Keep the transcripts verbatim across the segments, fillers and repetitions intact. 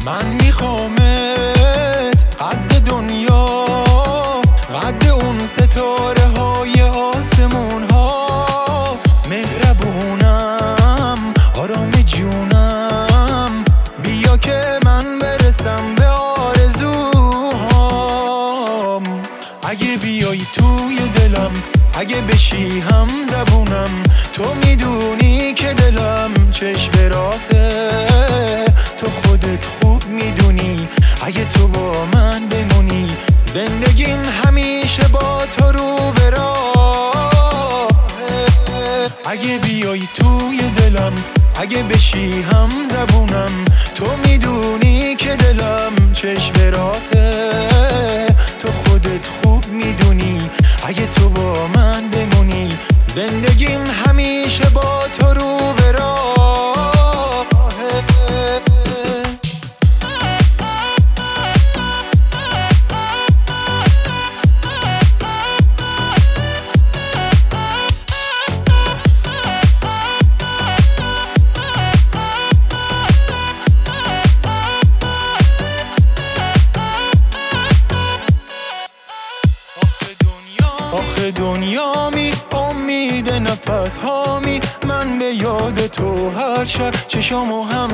من میخوامت قد دنیا، قد اون ستاره های آسمون ها. مهربونم، آرام جونم، بیا که من برسم به آرزوهام. اگه بیای توی دلم، اگه بشی هم زبونم، تو میدونی که دلم چشمراته، تو خودت خوب میدونی. اگه تو با من بمونی، زندگیم همیشه با تو رو به راه. اگه بیای توی دلم، اگه بشی هم زبونم، تو میدونی که دلم چشمراته، تو خودت خوب میدونی. اگه تو با من بمونی، زندگیم همیشه با تو رو به راه. آخه دنیامی، امید نفس هامی، من به یاد تو هر شب چشامو هم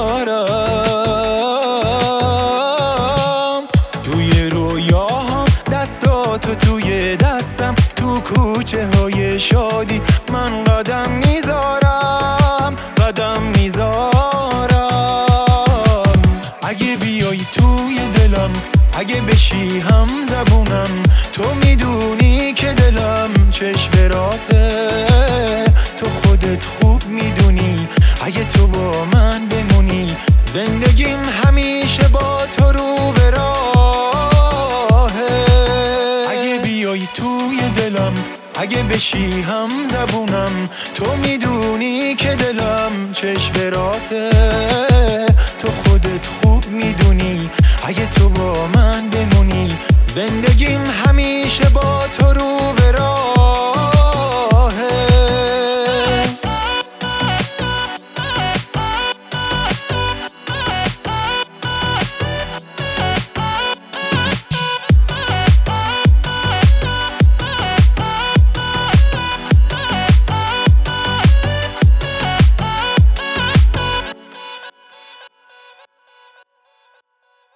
میذارم. توی رویاهام دستاتو توی دستم، تو کوچه های شادی من قدم میذارم، قدم میذارم. اگه بیای توی دلم، اگه بشی هم زبونم، تو میدونی که دلم چشمراته، تو خودت خوب میدونی. اگه تو با من بمونی، زندگیم همیشه با تو رو به راه. اگه بیای توی دلم، اگه بشی هم زبونم، تو میدونی که دلم چشمراته، تو خودت خوب میدونی. اگه تو با من بمونی، زندگیم همیشه با تو رو به راه.